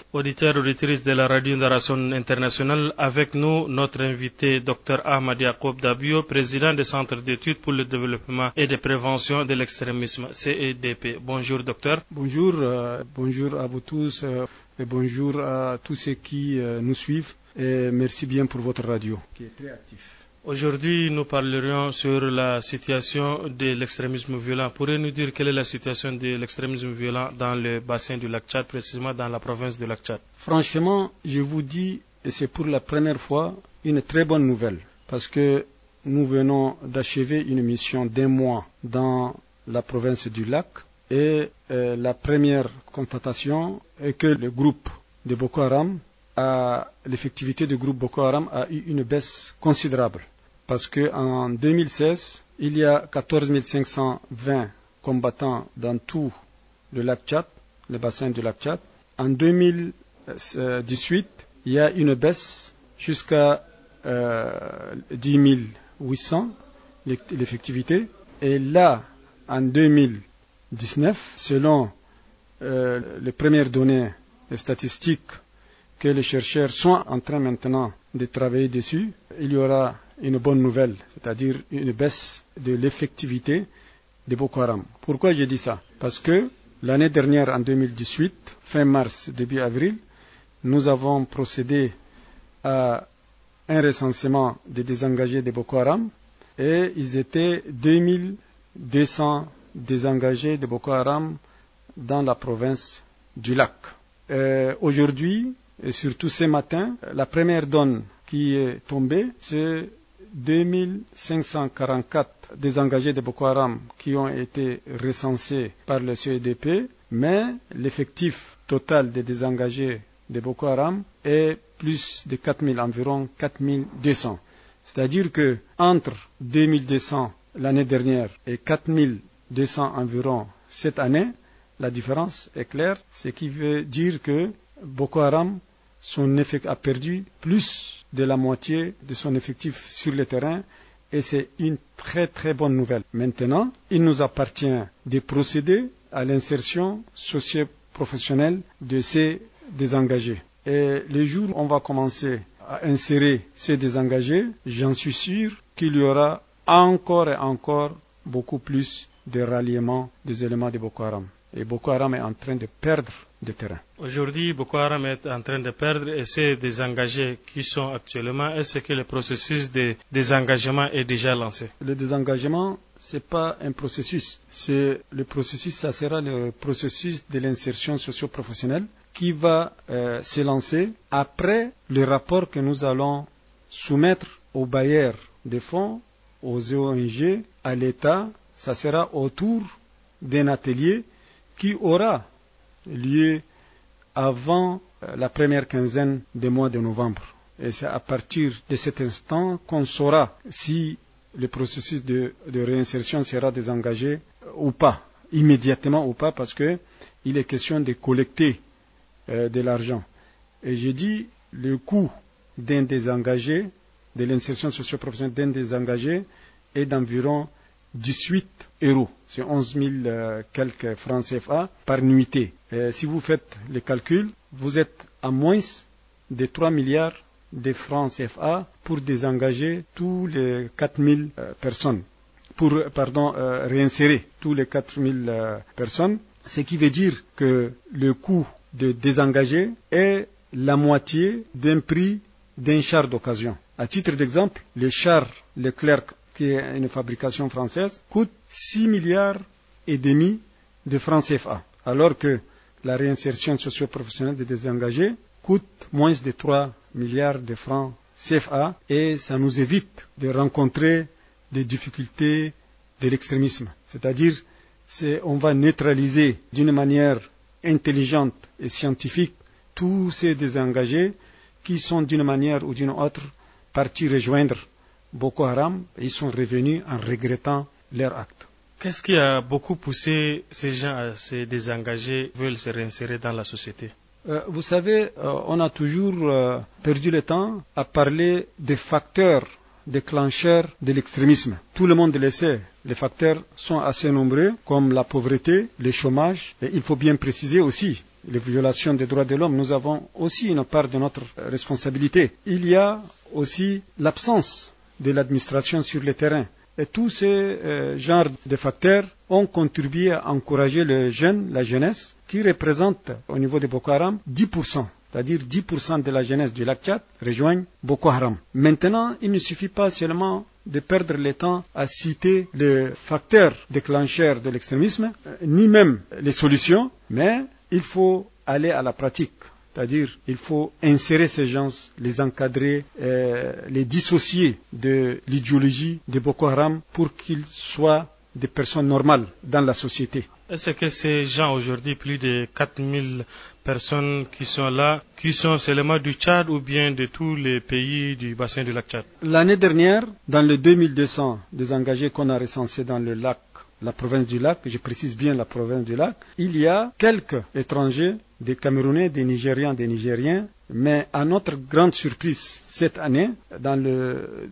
Auditeurs, auditrices de la radio Darason International, avec nous, notre invité, Dr Ahmad Yacoub Dabio, président du Centre d'études pour le développement et de prévention de l'extrémisme, CEDP. Bonjour, docteur. Bonjour, bonjour à vous tous et bonjour à tous ceux qui nous suivent. Et merci bien pour votre radio, qui est très actif. Aujourd'hui, nous parlerions sur la situation de l'extrémisme violent. Pourriez-vous nous dire quelle est la situation de l'extrémisme violent dans le bassin du lac Tchad, précisément dans la province du lac Tchad? Franchement, je vous dis, et c'est pour la première fois, une très bonne nouvelle. Parce que nous venons d'achever une mission d'1 mois dans la province du lac. Et la première constatation est que le groupe de Boko Haram, l'effectivité du groupe Boko Haram a eu une baisse considérable. Parce qu'en 2016, il y a 14 520 combattants dans tout le lac Tchad, le bassin du lac Tchad. En 2018, il y a une baisse jusqu'à 10 800, l'effectivité. Et là, en 2019, selon les premières données statistiques que les chercheurs sont en train maintenant de travailler dessus, il y aura une bonne nouvelle, c'est-à-dire une baisse de l'effectivité de Boko Haram. Pourquoi je dis ça? Parce que l'année dernière, en 2018, fin mars, début avril, nous avons procédé à un recensement des désengagés de Boko Haram et ils étaient 2200 désengagés de Boko Haram dans la province du lac. Aujourd'hui, et surtout ce matin, la première donne qui est tombée, c'est 2544 désengagés de Boko Haram qui ont été recensés par le CEDP, mais l'effectif total des désengagés de Boko Haram est plus de 4000, environ 4200. C'est-à-dire que entre 2200 l'année dernière et 4200 environ cette année, la différence est claire, ce qui veut dire que Boko Haram a perdu plus de la moitié de son effectif sur le terrain et c'est une très très bonne nouvelle. Maintenant, il nous appartient de procéder à l'insertion socio-professionnelle de ces désengagés. Et les jours où on va commencer à insérer ces désengagés, j'en suis sûr qu'il y aura encore et encore beaucoup plus de ralliement des éléments de Boko Haram. Et Boko Haram est en train de perdre du terrain. Aujourd'hui, Boko Haram est en train de perdre et ces désengagés qui sont actuellement, est-ce que le processus de désengagement est déjà lancé? Le désengagement, ce n'est pas un processus. Le processus, ça sera le processus de l'insertion socio-professionnelle qui va se lancer après le rapport que nous allons soumettre aux bailleurs de fonds, aux ONG, à l'État. Ça sera autour d'un atelier qui aura lieu avant la première quinzaine du mois de novembre. Et c'est à partir de cet instant qu'on saura si le processus de réinsertion sera désengagé ou pas, immédiatement ou pas, parce qu'il est question de collecter de l'argent. Et j'ai dit, le coût d'un désengagé, de l'insertion socio-professionnelle d'un désengagé, est d'environ 18 €. C'est 11 000 quelques francs CFA par nuitée. Si vous faites le calcul, vous êtes à moins de 3 milliards de francs CFA pour désengager tous les 4000 personnes. Réinsérer tous les 4000 personnes. Ce qui veut dire que le coût de désengager est la moitié d'un prix d'un char d'occasion. À titre d'exemple, le char Leclerc, qui est une fabrication française, coûte 6 milliards et demi de francs CFA, alors que la réinsertion socio-professionnelle des désengagés coûte moins de 3 milliards de francs CFA et ça nous évite de rencontrer des difficultés de l'extrémisme. C'est-à-dire, on va neutraliser d'une manière intelligente et scientifique tous ces désengagés qui sont d'une manière ou d'une autre partis rejoindre Boko Haram et ils sont revenus en regrettant leur acte. Qu'est-ce qui a beaucoup poussé ces gens à se désengager, veulent se réinsérer dans la société? Vous savez, on a toujours perdu le temps à parler des facteurs déclencheurs de l'extrémisme. Tout le monde le sait, les facteurs sont assez nombreux, comme la pauvreté, le chômage. Et il faut bien préciser aussi les violations des droits de l'homme, nous avons aussi une part de notre responsabilité. Il y a aussi l'absence de l'administration sur le terrain. Et tous ces genres de facteurs ont contribué à encourager les jeunes, la jeunesse, qui représente au niveau de Boko Haram 10%. C'est-à-dire 10% de la jeunesse du lac Tchad rejoignent Boko Haram. Maintenant, il ne suffit pas seulement de perdre le temps à citer les facteurs déclencheurs de l'extrémisme, ni même les solutions, mais il faut aller à la pratique. C'est-à-dire il faut insérer ces gens, les encadrer, les dissocier de l'idéologie de Boko Haram pour qu'ils soient des personnes normales dans la société. Est-ce que ces gens aujourd'hui, plus de 4000 personnes qui sont là, qui sont seulement du Tchad ou bien de tous les pays du bassin du lac Tchad? L'année dernière, dans les 2200 désengagés qu'on a recensés dans le lac, la province du lac, je précise bien la province du lac, il y a quelques étrangers, des Camerounais, des Nigérians, des Nigériens, mais à notre grande surprise, cette année, dans le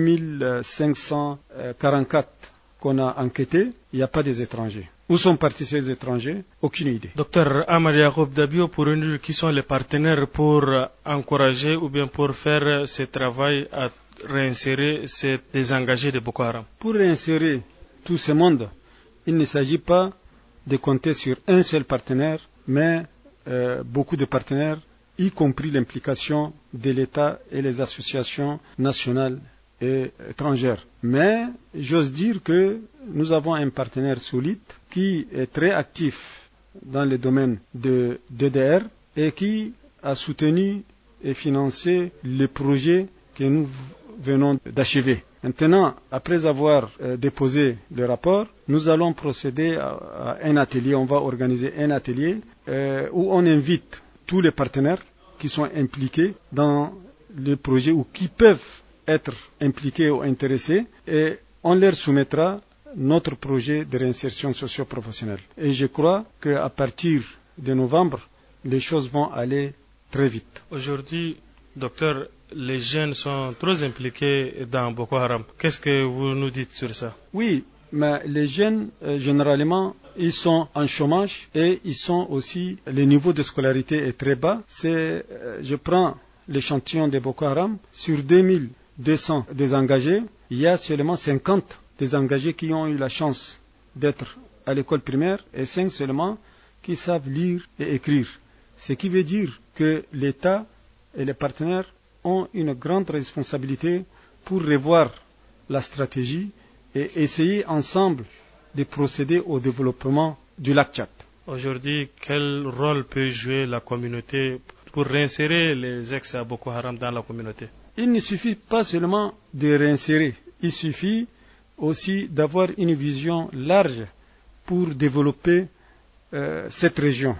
2544 qu'on a enquêté, il n'y a pas des étrangers. Où sont partis ces étrangers? Aucune idée. Docteur Ahmad Yacoub Dabio, pour nous dire qui sont les partenaires pour encourager ou bien pour faire ce travail à réinsérer ces désengagés de Boko Haram? Pour réinsérer tout ce monde, il ne s'agit pas de compter sur un seul partenaire, mais beaucoup de partenaires, y compris l'implication de l'État et les associations nationales et étrangères. Mais j'ose dire que nous avons un partenaire solide qui est très actif dans le domaine de DDR et qui a soutenu et financé les projets que nous venons d'achever. Maintenant, après avoir déposé le rapport, nous allons procéder à un atelier, on va organiser un atelier où on invite tous les partenaires qui sont impliqués dans le projet ou qui peuvent être impliqués ou intéressés et on leur soumettra notre projet de réinsertion socio-professionnelle. Et je crois qu'à partir de novembre, les choses vont aller très vite. Aujourd'hui, docteur, les jeunes sont trop impliqués dans Boko Haram. Qu'est-ce que vous nous dites sur ça? Oui, mais les jeunes, généralement, ils sont en chômage et ils sont aussi, le niveau de scolarité est très bas. Je prends l'échantillon de Boko Haram, sur 2200 désengagés, il y a seulement 50 désengagés qui ont eu la chance d'être à l'école primaire et 5 seulement qui savent lire et écrire. Ce qui veut dire que l'État et les partenaires ont une grande responsabilité pour revoir la stratégie et essayer ensemble de procéder au développement du lac Tchad. Aujourd'hui, quel rôle peut jouer la communauté pour réinsérer les ex-Boko Haram dans la communauté? Il ne suffit pas seulement de réinsérer, il suffit aussi d'avoir une vision large pour développer cette région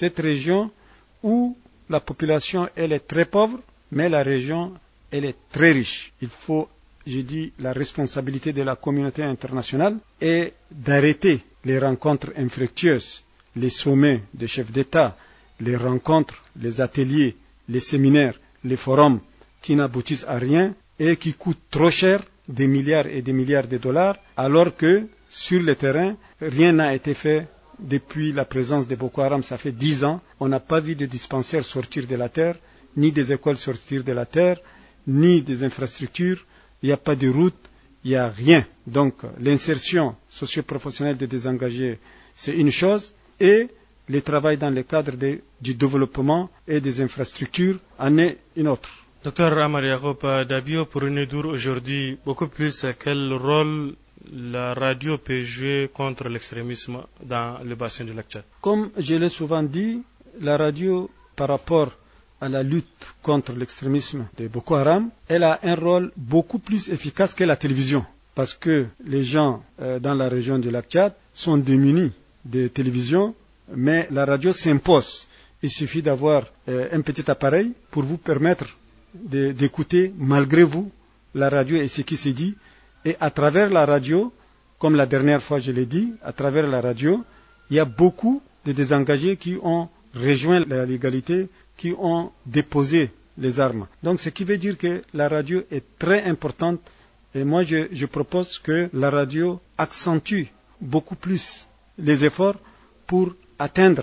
où la population elle est très pauvre, mais la région elle est très riche. Il faut, je dis, la responsabilité de la communauté internationale est d'arrêter les rencontres infructueuses, les sommets des chefs d'État, les rencontres, les ateliers, les séminaires, les forums qui n'aboutissent à rien et qui coûtent trop cher, des milliards et des milliards de dollars, alors que sur le terrain, rien n'a été fait depuis la présence de Boko Haram. Ça fait 10 ans, on n'a pas vu de dispensaires sortir de la terre, ni des écoles sortir de la terre, ni des infrastructures, il n'y a pas de route, il n'y a rien. Donc l'insertion socio-professionnelle des désengagés, c'est une chose, et le travail dans le cadre du développement et des infrastructures en est une autre. Docteur Ahmad Yacoub Dabio, pour nous dire aujourd'hui beaucoup plus quel rôle la radio peut jouer contre l'extrémisme dans le bassin du lac Tchad. Comme je l'ai souvent dit, la radio, par rapport à la lutte contre l'extrémisme de Boko Haram, elle a un rôle beaucoup plus efficace que la télévision. Parce que les gens dans la région du lac Tchad sont démunis de télévision, mais la radio s'impose. Il suffit d'avoir un petit appareil pour vous permettre d'écouter malgré vous la radio et ce qui se dit. Et à travers la radio, comme la dernière fois je l'ai dit, à travers la radio, il y a beaucoup de désengagés qui ont rejoint la légalité, qui ont déposé les armes. Donc ce qui veut dire que la radio est très importante et moi je propose que la radio accentue beaucoup plus les efforts pour atteindre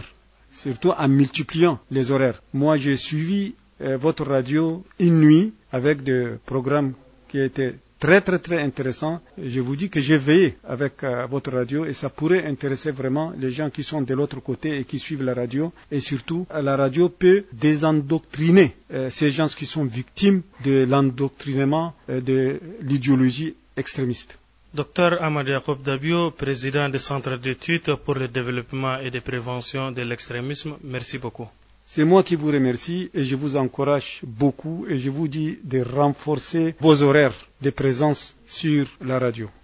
surtout en multipliant les horaires. Moi, j'ai suivi votre radio une nuit avec des programmes qui étaient très intéressants. Je vous dis que j'ai veillé avec votre radio et ça pourrait intéresser vraiment les gens qui sont de l'autre côté et qui suivent la radio. Et surtout, la radio peut désendoctriner ces gens qui sont victimes de l'endoctrinement de l'idéologie extrémiste. Dr Ahmad Yacoub Dabio, président du Centre d'études pour le développement et de prévention de l'extrémisme, merci beaucoup. C'est moi qui vous remercie et je vous encourage beaucoup et je vous dis de renforcer vos horaires de présence sur la radio.